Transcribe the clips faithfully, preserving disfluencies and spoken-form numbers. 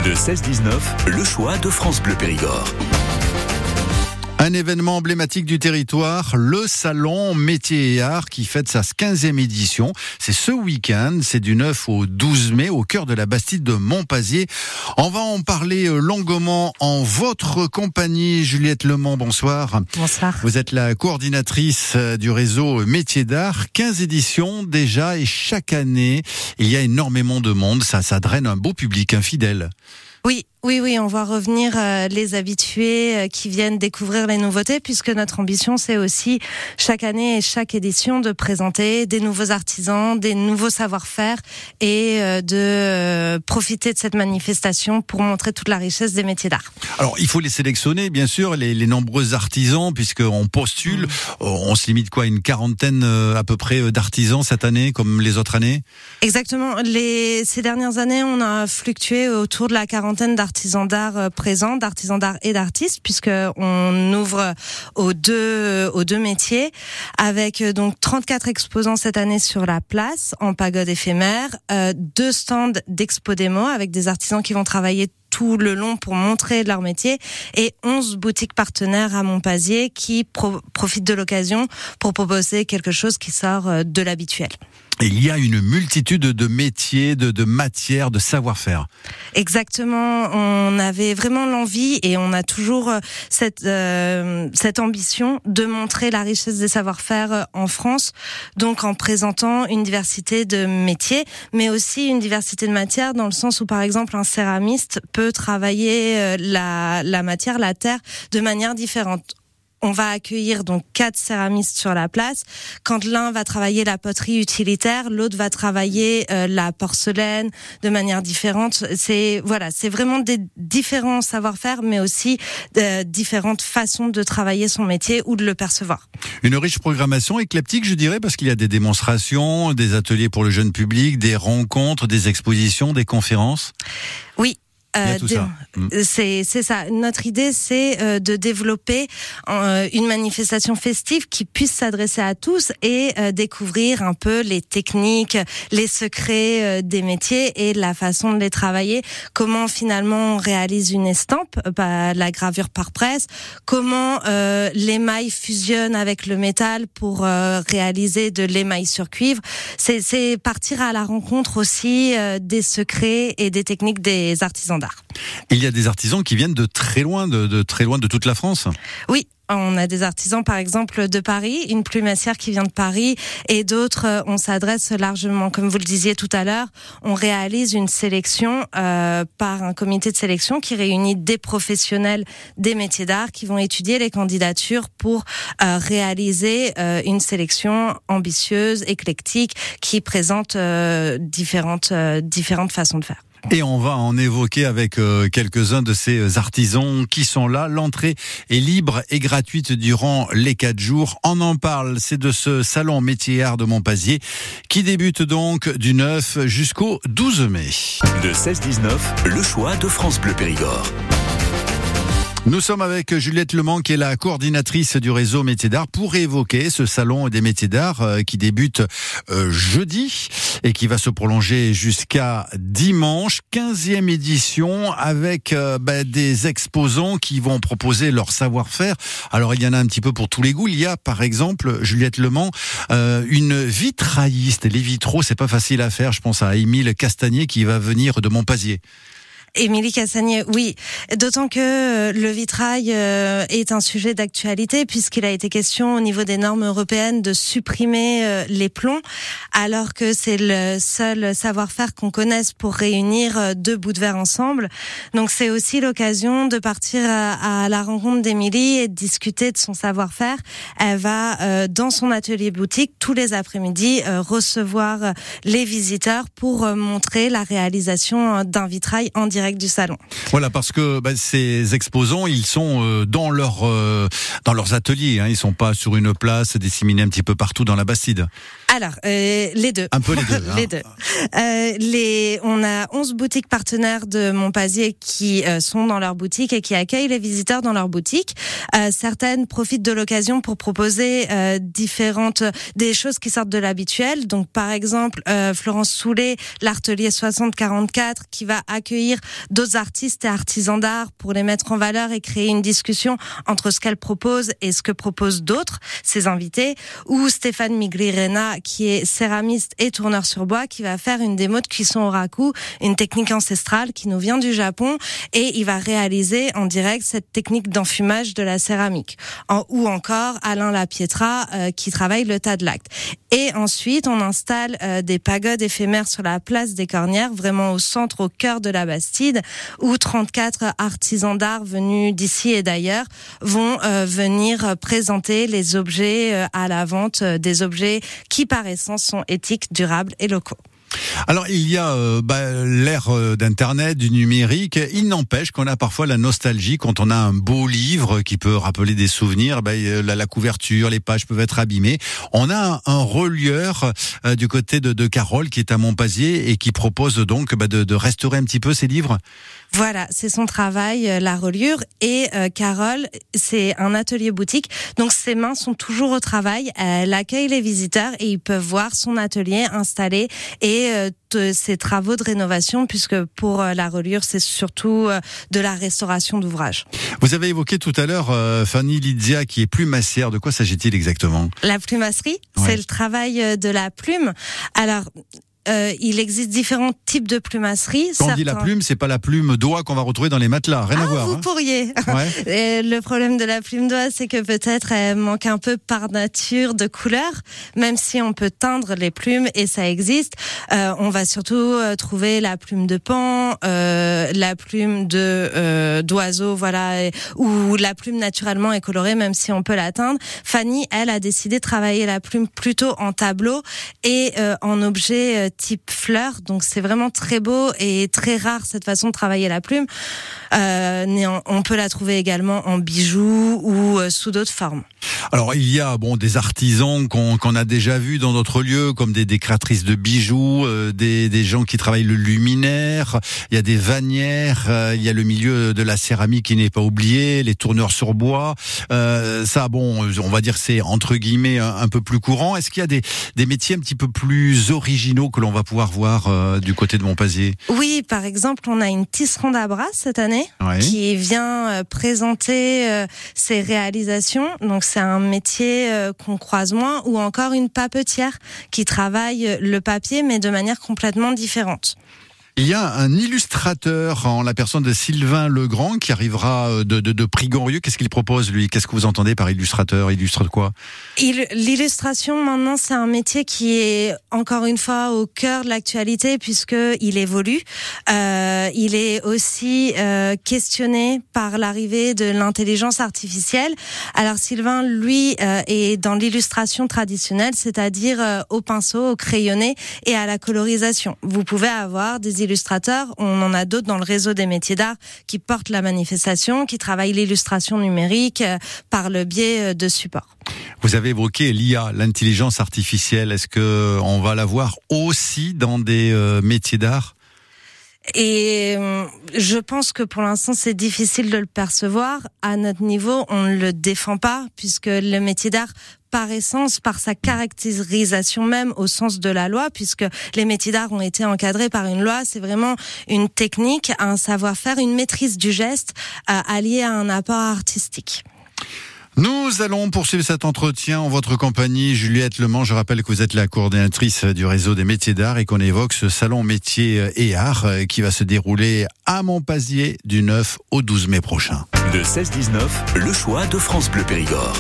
De seize dix-neuf, le choix de France Bleu Périgord. Un événement emblématique du territoire, le Salon Métiers et Arts qui fête sa quinzième édition. C'est ce week-end, c'est du neuf au douze mai au cœur de la Bastide de Montpazier. On va en parler longuement en votre compagnie. Juliette Lemont, bonsoir. Bonsoir. Vous êtes la coordinatrice du réseau Métiers d'Art. quinze éditions déjà et chaque année, il y a énormément de monde. Ça, ça draine un beau public, un fidèle. Oui, oui, oui, on voit revenir euh, les habitués euh, qui viennent découvrir les nouveautés, puisque notre ambition, c'est aussi chaque année et chaque édition de présenter des nouveaux artisans, des nouveaux savoir-faire et euh, de euh, profiter de cette manifestation pour montrer toute la richesse des métiers d'art. Alors, il faut les sélectionner, bien sûr, les, les nombreux artisans, puisqu'on postule. Mmh. On se limite quoi, une quarantaine euh, à peu près d'artisans cette année, comme les autres années ? Exactement. Les, ces dernières années, on a fluctué autour de la quarantaine d'artisans d'art présents, d'artisans d'art et d'artistes, puisque on ouvre aux deux aux deux métiers, avec donc trente-quatre exposants cette année sur la place en pagode éphémère, euh, deux stands d'expo démo avec des artisans qui vont travailler tout le long pour montrer leur métier et onze boutiques partenaires à Montpazier qui pro- profitent de l'occasion pour proposer quelque chose qui sort de l'habituel. Il y a une multitude de métiers, de, de matières, de savoir-faire. Exactement. On avait vraiment l'envie et on a toujours cette euh, cette ambition de montrer la richesse des savoir-faire en France. Donc en présentant une diversité de métiers, mais aussi une diversité de matières dans le sens où par exemple un céramiste peut travailler la la matière, la terre, de manière différente. On va accueillir donc quatre céramistes sur la place. Quand l'un va travailler la poterie utilitaire, l'autre va travailler euh, la porcelaine de manière différente. C'est voilà, c'est vraiment des différents savoir-faire, mais aussi euh, différentes façons de travailler son métier ou de le percevoir. Une riche programmation éclectique, je dirais, parce qu'il y a des démonstrations, des ateliers pour le jeune public, des rencontres, des expositions, des conférences. Oui. Euh, tout ça. C'est, c'est ça. Notre idée, c'est euh, de développer euh, une manifestation festive qui puisse s'adresser à tous et euh, découvrir un peu les techniques, les secrets euh, des métiers et la façon de les travailler. Comment finalement on réalise une estampe, bah, la gravure par presse. Comment euh, l'émail fusionne avec le métal pour euh, réaliser de l'émail sur cuivre. C'est, c'est partir à la rencontre aussi euh, des secrets et des techniques des artisans d'art. Il y a des artisans qui viennent de très loin, de, de très loin de toute la France. Oui. On a des artisans, par exemple, de Paris, une plumassière qui vient de Paris, et d'autres, on s'adresse largement. Comme vous le disiez tout à l'heure, on réalise une sélection euh, par un comité de sélection qui réunit des professionnels des métiers d'art qui vont étudier les candidatures pour euh, réaliser euh, une sélection ambitieuse, éclectique, qui présente euh, différentes, euh, différentes façons de faire. Et on va en évoquer avec euh, quelques-uns de ces artisans qui sont là. L'entrée est libre et gratuite durant les quatre jours. On en parle, c'est de ce salon Métiers et Arts de Montpazier qui débute donc du neuf jusqu'au douze mai. De seize dix-neuf, le choix de France Bleu Périgord. Nous sommes avec Juliette Lemont qui est la coordinatrice du réseau Métiers d'Art pour évoquer ce salon des métiers d'art euh, qui débute euh, jeudi et qui va se prolonger jusqu'à dimanche. quinzième édition avec euh, bah, des exposants qui vont proposer leur savoir-faire. Alors il y en a un petit peu pour tous les goûts. Il y a par exemple, Juliette Lemont, euh, une vitrailliste. Les vitraux, c'est pas facile à faire. Je pense à Émile Castagnier qui va venir de Montpazier. Émilie Cassagnier, oui. D'autant que le vitrail est un sujet d'actualité puisqu'il a été question au niveau des normes européennes de supprimer les plombs, alors que c'est le seul savoir-faire qu'on connaisse pour réunir deux bouts de verre ensemble. Donc c'est aussi l'occasion de partir à la rencontre d'Émilie et de discuter de son savoir-faire. Elle va dans son atelier boutique tous les après-midi recevoir les visiteurs pour montrer la réalisation d'un vitrail en direct du salon. Voilà, parce que bah, ces exposants, ils sont euh, dans leur euh, dans leurs ateliers, hein, ils sont pas sur une place disséminés un petit peu partout dans la Bastide. Alors, euh, les deux. Un peu les deux. les hein. deux. Euh, les, on a onze boutiques partenaires de Montpazier qui euh, sont dans leur boutique et qui accueillent les visiteurs dans leur boutique. Euh, certaines profitent de l'occasion pour proposer euh, différentes des choses qui sortent de l'habituel. Donc, par exemple, euh, Florence Soulet, l'Artelier soixante quarante-quatre, qui va accueillir d'autres artistes et artisans d'art pour les mettre en valeur et créer une discussion entre ce qu'elle propose et ce que proposent d'autres, ses invités, ou Stéphane Migrirena, qui est céramiste et tourneur sur bois, qui va faire une démo de cuisson au raku, une technique ancestrale qui nous vient du Japon, et il va réaliser en direct cette technique d'enfumage de la céramique. En, ou encore Alain Lapietra, euh, qui travaille le tas de l'acte. Et ensuite, on installe euh, des pagodes éphémères sur la place des Cornières, vraiment au centre, au cœur de la Bastide, où trente-quatre artisans d'art venus d'ici et d'ailleurs vont euh, venir présenter les objets euh, à la vente, euh, des objets qui par essence sont éthiques, durables et locaux. Alors il y a euh, bah, l'ère euh, d'Internet, du numérique. Il n'empêche qu'on a parfois la nostalgie quand on a un beau livre qui peut rappeler des souvenirs. Bah, la, la couverture, les pages peuvent être abîmées. On a un, un relieur euh, du côté de, de Carole qui est à Monpazier et qui propose donc bah, de, de restaurer un petit peu ces livres. Voilà, c'est son travail, euh, la reliure. Et euh, Carole, c'est un atelier boutique. Donc ses mains sont toujours au travail. Elle accueille les visiteurs et ils peuvent voir son atelier installé et euh, t- ses travaux de rénovation, puisque pour euh, la reliure, c'est surtout euh, de la restauration d'ouvrages. Vous avez évoqué tout à l'heure euh, Fanny Lidia qui est plumassière. De quoi s'agit-il exactement ? La plumasserie, ouais. C'est le travail de la plume. Alors... Euh, il existe différents types de plumasserie. Quand Certains... on dit la plume, c'est pas la plume d'oie qu'on va retrouver dans les matelas, rien ah, à voir. Vous hein. pourriez. Ouais. Et le problème de la plume d'oie, c'est que peut-être elle manque un peu par nature de couleur, même si on peut teindre les plumes et ça existe. Euh, on va surtout euh, trouver la plume de paon, euh, la plume de euh, d'oiseau, voilà, et, ou la plume naturellement est colorée, même si on peut la teindre. Fanny, elle, a décidé de travailler la plume plutôt en tableau et euh, en objet euh, type fleur, donc c'est vraiment très beau et très rare cette façon de travailler la plume. Euh, on peut la trouver également en bijoux ou euh, sous d'autres formes. Alors il y a bon des artisans qu'on qu'on a déjà vus dans d'autres lieux, comme des, des créatrices de bijoux, euh, des, des gens qui travaillent le luminaire. Il y a des vannières, euh, il y a le milieu de la céramique qui n'est pas oublié, les tourneurs sur bois. Euh, ça, bon, on va dire c'est entre guillemets un, un peu plus courant. Est-ce qu'il y a des des métiers un petit peu plus originaux que l'on va pouvoir voir euh, du côté de Monpazier ? Oui, par exemple, on a une tisserande à bras cette année ouais. qui vient euh, présenter euh, ses réalisations. Donc c'est un métier euh, qu'on croise moins, ou encore une papetière qui travaille le papier mais de manière complètement différente. Il y a un illustrateur en la personne de Sylvain Legrand qui arrivera de, de, de Prix-Gorieux. Qu'est-ce qu'il propose, lui ? Qu'est-ce que vous entendez par illustrateur ? Il illustre quoi ? Il, L'illustration, maintenant, c'est un métier qui est, encore une fois, au cœur de l'actualité puisqu'il évolue. Euh, il est aussi euh, questionné par l'arrivée de l'intelligence artificielle. Alors, Sylvain, lui, euh, est dans l'illustration traditionnelle, c'est-à-dire euh, au pinceau, au crayonné et à la colorisation. Vous pouvez avoir des illustrateurs, on en a d'autres dans le réseau des métiers d'art qui portent la manifestation, qui travaillent l'illustration numérique euh, par le biais de supports. Vous avez évoqué l'I A, l'intelligence artificielle. Est-ce que on va la voir aussi dans des euh, métiers d'art ? Et je pense que pour l'instant, c'est difficile de le percevoir. À notre niveau, on ne le défend pas, puisque le métier d'art, par essence, par sa caractérisation même au sens de la loi, puisque les métiers d'art ont été encadrés par une loi, c'est vraiment une technique, un savoir-faire, une maîtrise du geste euh, alliée à un apport artistique. Nous allons poursuivre cet entretien en votre compagnie, Juliette Lemans. Je rappelle que vous êtes la coordinatrice du réseau des métiers d'art et qu'on évoque ce salon métiers et arts qui va se dérouler à Monpazier du neuf au douze mai prochain. De seize dix-neuf, le choix de France Bleu Périgord.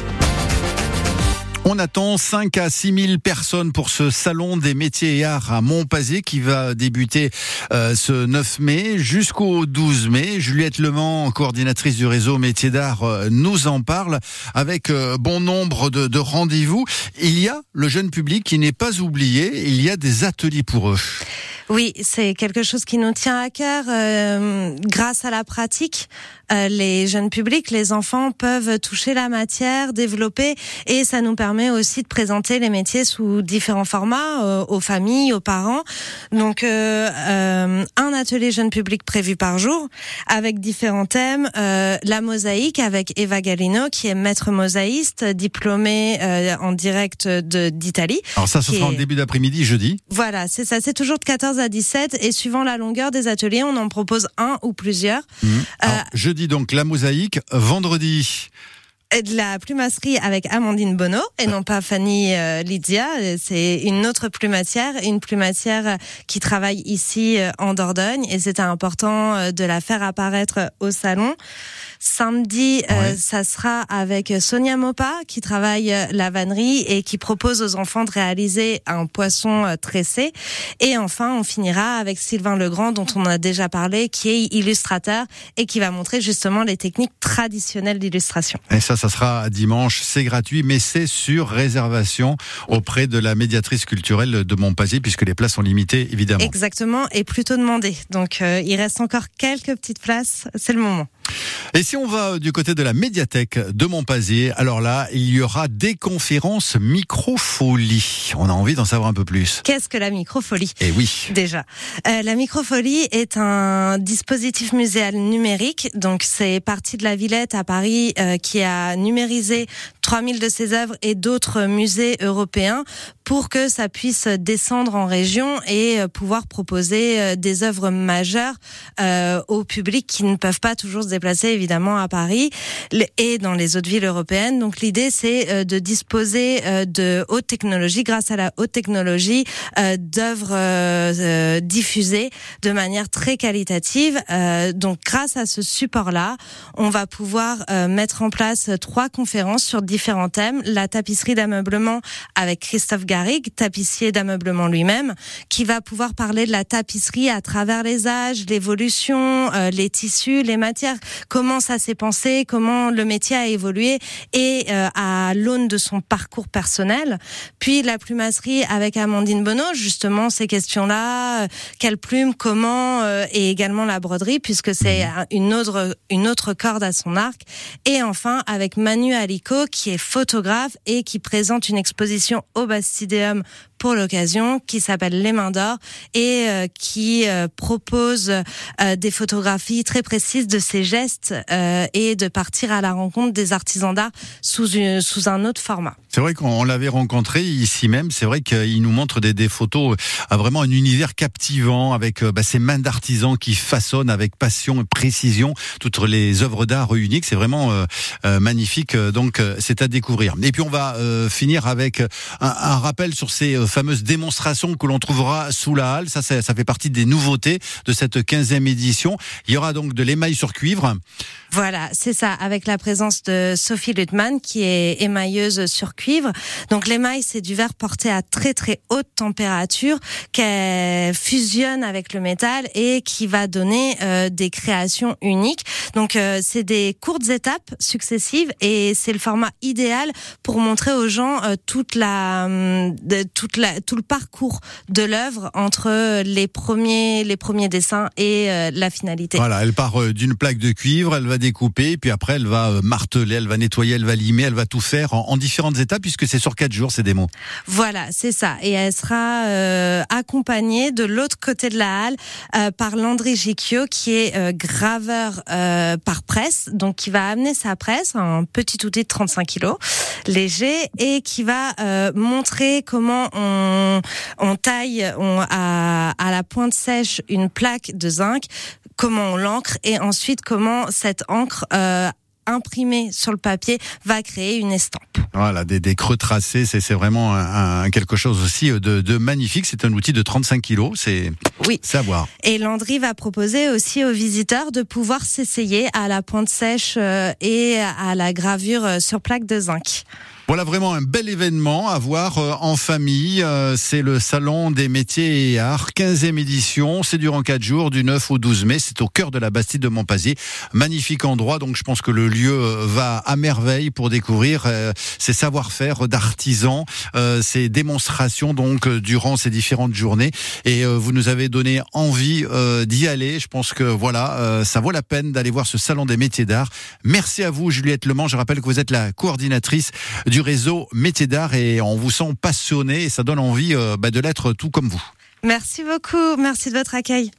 On attend cinq à six mille personnes pour ce salon des métiers et arts à Monpazier qui va débuter euh, ce neuf mai jusqu'au douze mai. Juliette Lemans, coordinatrice du réseau métiers d'art, euh, nous en parle avec euh, bon nombre de, de rendez-vous. Il y a le jeune public qui n'est pas oublié, il y a des ateliers pour eux. Oui, c'est quelque chose qui nous tient à cœur. Euh, grâce à la pratique, euh, les jeunes publics, les enfants peuvent toucher la matière, développer, et ça nous permet aussi de présenter les métiers sous différents formats euh, aux familles, aux parents. Donc, euh, euh, un atelier jeune public prévu par jour avec différents thèmes. Euh, la mosaïque avec Eva Galino, qui est maître mosaïste, diplômée euh, en direct de, d'Italie. Alors ça, ce sera est... en début d'après-midi, jeudi. Voilà, c'est ça. C'est toujours de quatorze quinze à dix-sept et suivant la longueur des ateliers, on en propose un ou plusieurs. Mmh. Alors, Euh, jeudi donc la mosaïque, vendredi. Et de la plumasserie avec Amandine Bonneau et non pas Fanny euh, Lydia. C'est une autre plumatière, une plumatière qui travaille ici euh, en Dordogne et c'était important euh, de la faire apparaître au salon. Samedi, euh, Ouais. ça sera avec Sonia Mopa qui travaille euh, la vannerie et qui propose aux enfants de réaliser un poisson euh, tressé. Et enfin, on finira avec Sylvain Legrand dont on a déjà parlé, qui est illustrateur et qui va montrer justement les techniques traditionnelles d'illustration. Et ça, ça sera dimanche, c'est gratuit, mais c'est sur réservation auprès de la médiatrice culturelle de Monpazier, puisque les places sont limitées, évidemment. Exactement, et plutôt demandé. Donc, euh, il reste encore quelques petites places, c'est le moment. Et si on va du côté de la médiathèque de Monpazier, alors là, il y aura des conférences microfolie. On a envie d'en savoir un peu plus. Qu'est-ce que la microfolie ? Eh oui. Déjà, euh, la microfolie est un dispositif muséal numérique. Donc, c'est parti de la Villette à Paris euh, qui a numérisé trois mille de ses œuvres et d'autres musées européens pour que ça puisse descendre en région et euh, pouvoir proposer euh, des œuvres majeures euh, au public qui ne peuvent pas toujours se déplacer évidemment à Paris et dans les autres villes européennes. Donc, l'idée, c'est euh, de disposer euh, de haute technologie, grâce à la haute technologie, euh, d'œuvres euh, euh, diffusées de manière très qualitative. Euh, donc, grâce à ce support-là, on va pouvoir euh, mettre en place trois conférences sur différents thèmes. La tapisserie d'ameublement avec Christophe Garrigue, tapissier d'ameublement lui-même, qui va pouvoir parler de la tapisserie à travers les âges, l'évolution, euh, les tissus, les matières, comment ça s'est pensé, comment le métier a évolué et euh, à l'aune de son parcours personnel. Puis la plumasserie avec Amandine Bonneau, justement ces questions-là, euh, quelle plume, comment, euh, et également la broderie puisque c'est une autre une autre corde à son arc. Et enfin avec Manu Alico qui est photographe et qui présente une exposition au Bastidéum pour l'occasion qui s'appelle Les Mains d'Or et euh, qui euh, propose euh, des photographies très précises de ses gestes euh, et de partir à la rencontre des artisans d'art sous une, sous un autre format. C'est vrai qu'on l'avait rencontré ici même, c'est vrai qu'il nous montre des, des photos à vraiment un univers captivant avec bah, ces mains d'artisans qui façonnent avec passion et précision toutes les œuvres d'art uniques. C'est vraiment euh, euh, magnifique, donc euh, c'est à découvrir. Et puis on va euh, finir avec un, un rappel sur ces euh, fameuses démonstrations que l'on trouvera sous la halle. Ça, ça, ça fait partie des nouveautés de cette quinzième édition. Il y aura donc de l'émail sur cuivre. Voilà, c'est ça, avec la présence de Sophie Luttmann qui est émailleuse sur cuivre. Donc l'émail, c'est du verre porté à très très haute température qui fusionne avec le métal et qui va donner euh, des créations uniques. Donc euh, c'est des courtes étapes successives et c'est le format idéal pour montrer aux gens euh, toute la, euh, de, toute la, tout le parcours de l'œuvre entre les premiers, les premiers dessins et euh, la finalité. Voilà, elle part euh, d'une plaque de cuivre, elle va découper, puis après elle va euh, marteler, elle va nettoyer, elle va limer, elle va tout faire en, en différentes étapes puisque c'est sur quatre jours ces démos. Voilà, c'est ça. Et elle sera euh, accompagnée de l'autre côté de la halle euh, par Landry Gicchio qui est euh, graveur euh, par presse, donc qui va amener sa presse, un petit outil de trente-cinq kilos, léger, et qui va euh, montrer comment on, on taille on, à, à la pointe sèche une plaque de zinc, comment on l'encre et ensuite comment cette encre euh, imprimée sur le papier va créer une estampe. Voilà, des, des creux tracés, c'est, c'est vraiment un, un, quelque chose aussi de, de magnifique. C'est un outil de trente-cinq kilos, c'est, oui. c'est à voir. Et Landry va proposer aussi aux visiteurs de pouvoir s'essayer à la pointe sèche euh, et à la gravure sur plaque de zinc. Voilà vraiment un bel événement à voir en famille. C'est le Salon des métiers et arts, quinzième édition. C'est durant quatre jours, du neuf au douze mai. C'est au cœur de la Bastide de Monpazier. Magnifique endroit. Donc je pense que le lieu va à merveille pour découvrir ces savoir-faire d'artisans, ces démonstrations donc durant ces différentes journées. Et vous nous avez donné envie d'y aller. Je pense que voilà, ça vaut la peine d'aller voir ce Salon des métiers d'art. Merci à vous, Juliette Lemans. Je rappelle que vous êtes la coordinatrice du du réseau Métiers d'Art et on vous sent passionné et ça donne envie euh, bah, de l'être tout comme vous. Merci beaucoup, merci de votre accueil.